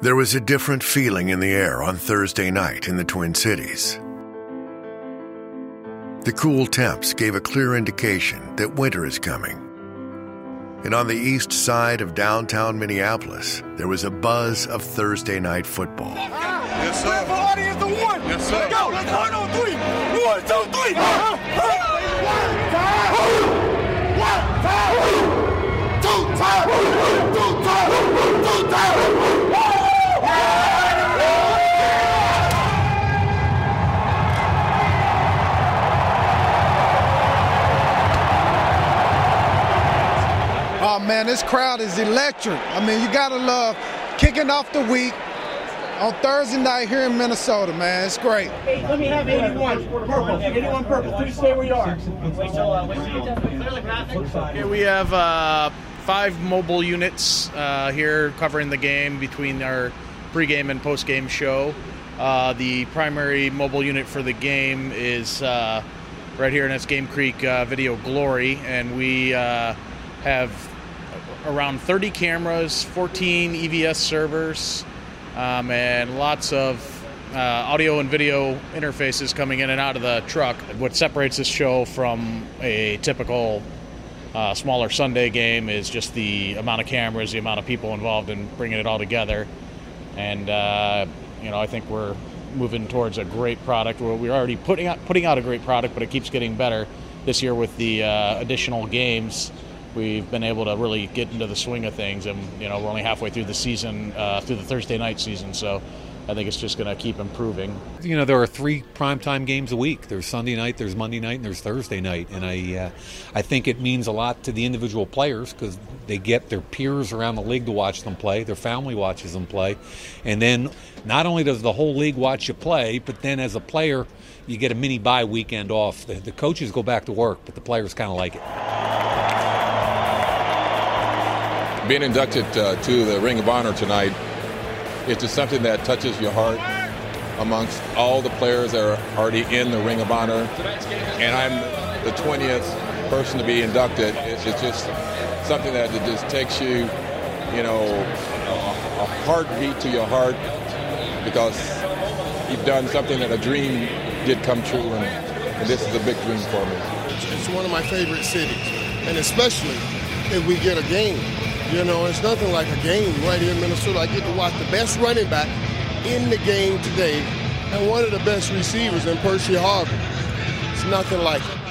There was a different feeling in the air on Thursday night in the Twin Cities. The cool temps gave a clear indication that winter is coming. And on the east side of downtown Minneapolis, there was a buzz of Thursday night football. Yes, sir. Is the one. Yes, sir. Go, let's 1 on 3. 1, 2, 3. Oh, man, this crowd is electric. I mean, you got to love kicking off the week on Thursday night here in Minnesota, man. It's great. Hey, let me have 81 purple. 81 purple. Please stay where you are. Here we have 5 mobile units here covering the game between our pregame and postgame show. The primary mobile unit for the game is right here, and that's Game Creek Video Glory, and we have around 30 cameras, 14 EVS servers, and lots of audio and video interfaces coming in and out of the truck. What separates this show from a typical smaller Sunday game is just the amount of cameras, the amount of people involved in bringing it all together. And I think we're moving towards a great product. We're already putting out a great product, but it keeps getting better. This year with the additional games, we've been able to really get into the swing of things, and we're only halfway through the season, through the Thursday night season, so I think it's just going to keep improving. There are 3 primetime games a week. There's Sunday night, there's Monday night, and there's Thursday night, and I think it means a lot to the individual players because they get their peers around the league to watch them play, their family watches them play, and then not only does the whole league watch you play, but then as a player, you get a mini bye weekend off. The coaches go back to work, but the players kind of like it. Being inducted to the Ring of Honor tonight, it's just something that touches your heart amongst all the players that are already in the Ring of Honor. And I'm the 20th person to be inducted. It's just something that it just takes you, a heartbeat to your heart because you've done something that a dream did come true, and this is a big dream for me. It's one of my favorite cities, and especially if we get a game. It's nothing like a game right here in Minnesota. I get to watch the best running back in the game today and one of the best receivers in Percy Harvin. It's nothing like it.